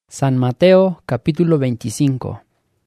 San Mateo capítulo 25.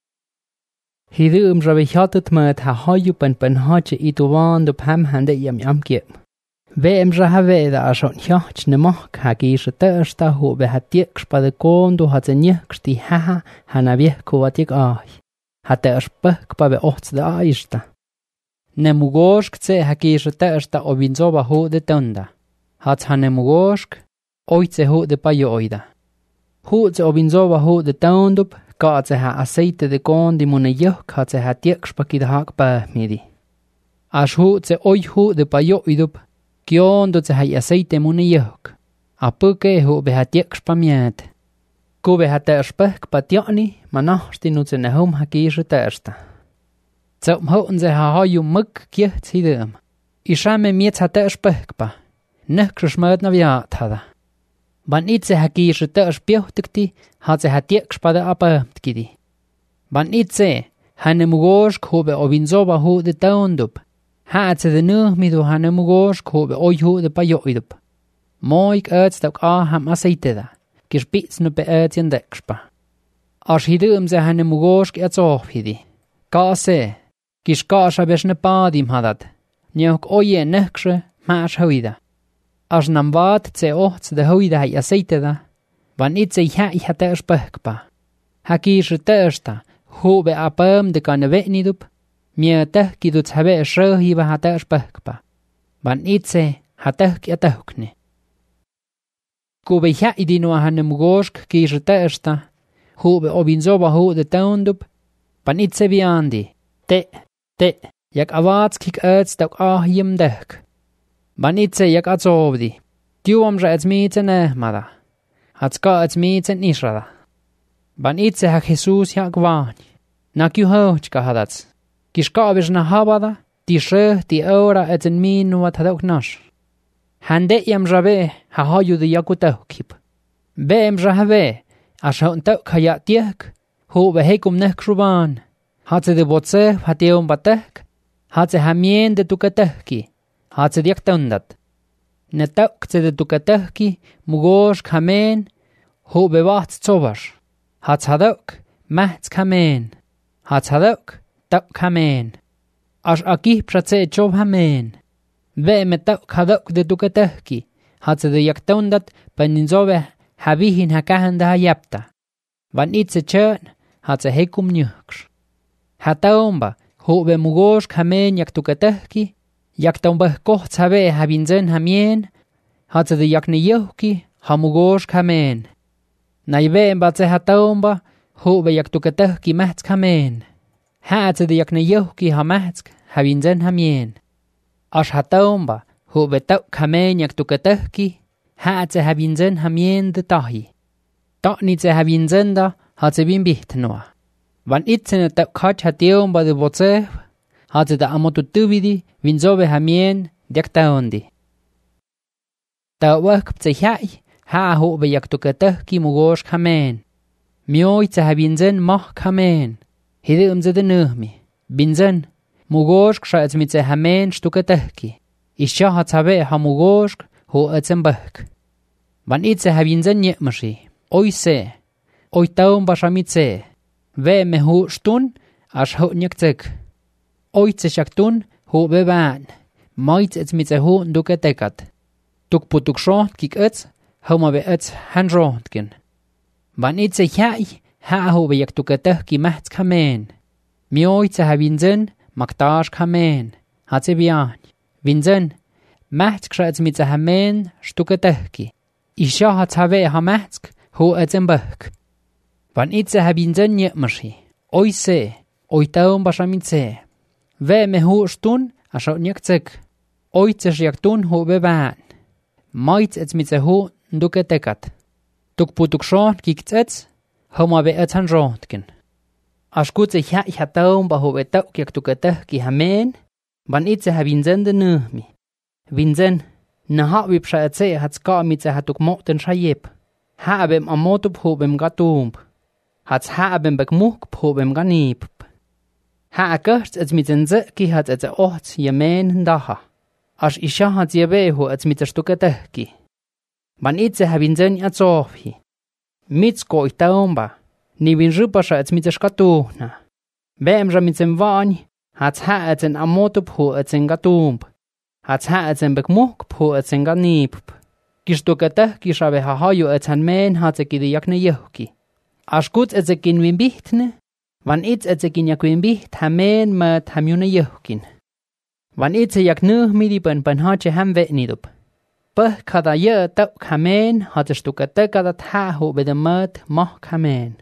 Hidum rabihatet met ha hayu pen hache ituwando pam hande yam kiep. Veem rahaveda ashon hjach nemach hagische tersta ho be hatiek spade kondo hat zenjeksti haha hanaviek kovatik ai. Hat spek pa be ochts de aista. Nemugosk tse hagische tersta ovinzova ho de tunda. Hat hanemugosk oitse ho de payoida. Hoedse ovinzova ho de taundup, gaat ze ha aceite de kon di munejuk had ze ha tiekspaki de haak midi. As hoedse oi ho de payoidup, kion do ze ha aceite munejuk. A puke ho be ha tiekspamiet. Ko be ha terspek patjani, manachti nu ze ne hom ha kiesje tersta. Zom hoen ze ha haju muk kiet hidum. Ishame miet ha terspek pa. Nekre smert na viat hada. Ban itse hakiesje terspiochtikti, had ze ha tiekspade apamtkidi. Ban itse, hanemugosk hobe ovinzova ho de taundup. Had ze de nuhmidu hanemugosk hobe oi ho de payoidup. Moik uitstak ham aceiteda, kispits nu be uitjen dekspa. As hidum ze hanemugosk etsohpidi. Ka se, kiskasha besne padim hadat. Njok oje nekse, maas hoida. As nam wat ze ochts de hoida ha aceiteda, van itse ha terspekpa. Hakiesje tersta, hobe apam de kan vetnidup, mie tehki duts habe schrohiva ha terspekpa. Van itse ha tehki atehkne. Kobe ha idino hanemugosk kiesje tersta, hobe ovinzova ho de taundup, van itse viandi, te, jak avatskik uitstak ahjem dek. Banitse jak atsovdi. Tiuam ra etsmiitse nehmada. Hatska etsmiitse nisrada. Banitse ha Jesus jak vaani. Nakju hohtska hadats. Kiskavis na habada, ti sheh ti ora etsen minuat hadok nash. Hande jam rave ha haju de jakutahkip. Beem rahave, as hon tok ha ja tiek, ho be hekum nekruban. Hatse de botse hatium batek, hatse hamien de tukatahki. Had ze diak tundat. Netak ze de tukatahki, mugosh kamen, ho bewacht zobash. Had hadok, machts kamen. Had hadok, tak kamen. As aki pratse chob hamen. Ve metak hadok de tukatahki. Had ze de jak tundat, peninzove habihin hakahanda hayapta. Van itse chön, had ze hekum nyuksh. Hataomba, ho be mugosh kamen jak tukatahki, jak tombe kocht habe habinzen hamien, had ze de jak ne yoki, hamugosh kamen. Naive batze hatomba, hobe jak tukatahki mahtsk kamen. Had ze de jak ne yoki hamahtsk, habinzen hamien. As hatomba, hobe tok kamen jak tukatahki, had ze habinzen hamien de tahi. Tak niet ze habinzen da, had ze bin bichtnoa. Van itzene tok kach hatiomba de botse, had ze de amotutuvidi, vinzove hamien, diaktaondi. Ta wak pse hai, ha hobe jak tukatahki mugosh kamen. Mioi tse habinzen mach kamen. Hidum ze de nuhmi. Binzen, mugosh kshaetz mit ze hamen stukatahki. Isha hat habe ha mugosh ho etzem bak. Van itse habinzen nyekmashi. Oi se. Oi taum bashamitse. Ve me ho stun, as ho nyektek. Oitse shaktun, ho beban. Maitz ets mit ze ho nduketekat. Tuk putuk shont kik ets, homa be ets han rontgen. Van itse hai, ha ho be jak tuketehki mahtz kamen. Mi oitse ha vinzen, maktash kamen. Hat ze bian. Vinzen, mahtz kshaetz mit ze hamen, stuketehki. Isha hat have ha mahtz, ho etzem bak. Van itse ha vinzen nyekmashi. Oise, oitaum bashamitse. Ve me ho stun, asho nyektsek. Oitse shaktun ho beban. Maitz ets mit ze ho nduketekat. Tuk putuk shont kikts ets, homa be ets han rontgen. As gut sich ha ich hataum ba ho betak jak tuketehki hamen, van itse ha vinzen de nuhmi. Vinzen, na ha wipsha etze hat ska mit ze hatuk moten shayep. Ha abem amotup ho bem gatump. Hats ha abem bekmuk ho bem ganip. Ha akert ets mit den zeki hat ets ochts jemen daha. As isha hat je beho ets mit der stuketehki. Van itse ha vinzen atsofi. Mits koi taomba, ni vin rupa sa ets mitse skatuhna. Vem ra mitsem vany, hats ha etsen amotup hu etsen gatump. Hats ha etsen bekmuk hu etsen ganip. Kistukata kisave hahayu etsan men hatsekidi yakne yohki. Askuts etsekin vimbihtne, van its etsekin yakwimbiht hamen mat hamyune yohkin. Van itse yaknu midi pan hache ham vetnidup. Pah kada ye tok hamen hatstukata kada tha hu bedemat mah hamen.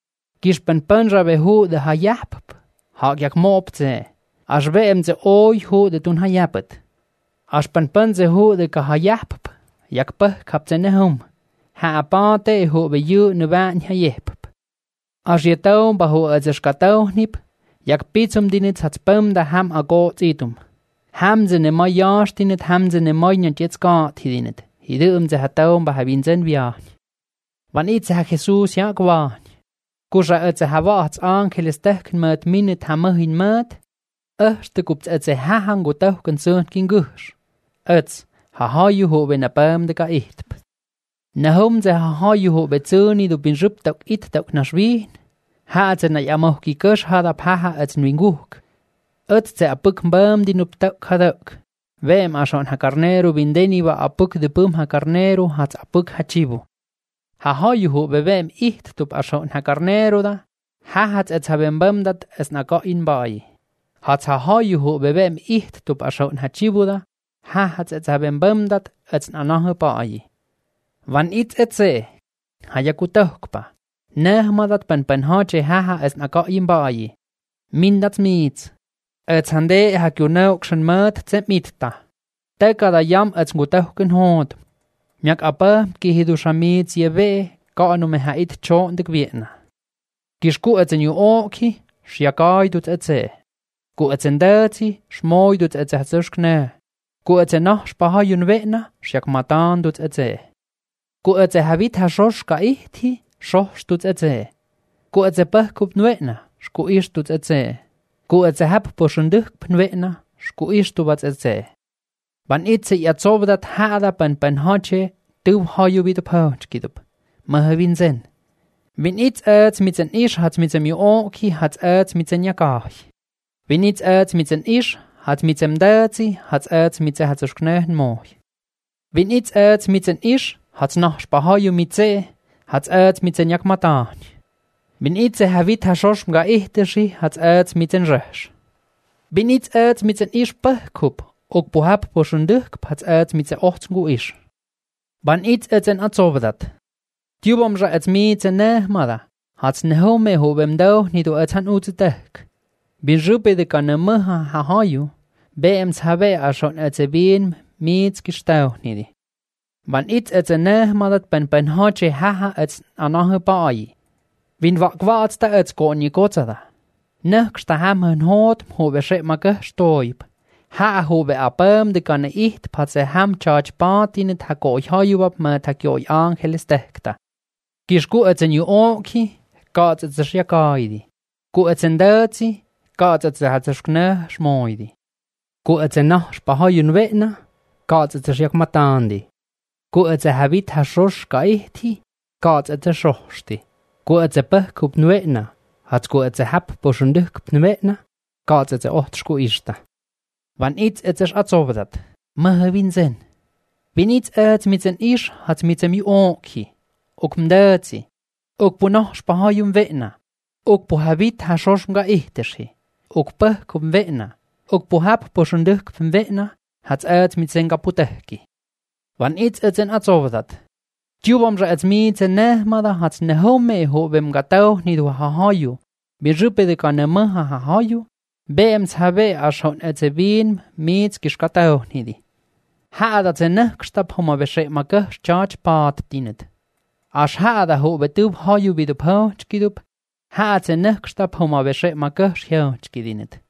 Kispan rabe hu de hayap. Hak yak mopze. Asvem ze oy hu de tun hayapet. Aspan ze hu de ka hayap. Yak pah kapzene hum. Ha apate hu be yu nuban hayep. As je taum ba hu azeskatau nip. Yak pitsum dinit hatspam da ham agot itum. Hamze ne ma yash dinit hamze ne ma nyat jetzt gat dinit. Hidum ze hataum ba havinzen vian. Van itse ha Jesus ja gwan. Kusha etze havats angeles tekn met minit hamahin met. Erste gupt etze hahang gutau konsun kin gush. Etz hahayu hu ben apam de ka ihtp. Nahum ze hahayu hu betzuni du bin rup tok it tok nashwin. Haatze na yamoh ki kush hada paha etz nwinguk. Etz ze apuk mbam di nup tok hadok. Vem ashon ha carnero vindeni wa apuk de pum ha carnero hats apuk hachibu. Hahayu hu bevem iht tup ashon ha carnero da. Hats etz habem bam dat es na go in bai. Hats hahayu hu bevem iht tup ashon hachibu da. Hats etz habem bam dat etz na nahe bai. Van itz etze. Hayakutokpa. Nehmadat pan hache haha es na go in bai. Mindat mitz. Etz hande hakyunaukschen mat zet mitta. Teka da yam etz ngutokken hod. Myak apa ki hidushamit sieve ka anu me hait chon de kvietna. Kishku etzen yu oki, shiakai dut etze. Ku etzen dati, shmoy dut etze hatsushkne. Ku etzen nach spahayun vetna, shiak matan dut etze. Ku etze havit hashosh ka ihti, shosh dut etze. Ku etze pahkup nvetna, shku ish dut etze. Ku etze hap poshunduk pnvetna, shku ish tubats etze. Van itse yatzovdat hada pan hache, tub hayu vidu pauch kidup. Mahavin zen. Vin itz erz mitsen ish hats mitsem yu oki hats erz mitsen yakach. Vin itz erz mitsen ish hats mitsem derzi hats erz mitse hats ushknehen moch. Vin itz erz mitsen ish hats nach spahayu mitse hats erz mitsen yakmatach. Vin itze havit hashosh mga ihteshi hats erz mitsen resh. Vin itz erz mitsen ish pahkup. Ok pohap poshunduk hats erz mitse ochtzgu ish. Ban itz etzen atzovdat. Tjubomja etz mitse nehmada. Hats nehome hobem dau nidu etzan utzetek. Bin rupe de ka nemaha hahayu. Beems have ashon etzevin mitz gistau nidi. Ban itz etzen nehmadat pan hache haha etz anahe bai. Vin vakvaats ta etz konyi kotzada. Neksta ham hun hot hobe shep maka stoib. Ha hobe apam de kan iht patse ham charge patin ta koi hayuap ma ta koi angeles tekta. Kishku etzen yu oki, kats etz shiakaidi. Ku etzen derzi, kats etz hatshkne shmoidi. Ku etzen nach spahayun vetna, kats etz shiakmatandi. Ku etze havit hashosh ka ihti, kats etz shoshti. Ku etze pahkup nvetna, hats ku etze hap poshunduk pnvetna, kats etze ochtshku ishta. Van itz etzesh atzovdat, mahavin zen. Vin itz etz mitsen ish hats mitsem yu oki. Ok mderzi. Ok punach spahayum vetna. Ok pohavit hashosh mga ihteshi. Ok pahkum vetna. Ok pohap poshunduk vetna hats etz mitsen kaputehki. Van itz etzen atzovdat. Tjubomja etz mitsen nehmada hats nehome hobem gatau nidu hahayu. Birupe de ka nemaha hahayu. Beems have ashon etzevin mitz gishkatau nidi. Haada zenekstap homa veshe makah charge paat dinet. Ash haada ho betub hayu vidu pauch kidup. Haada zenekstap homa veshe makah shauch kidinet.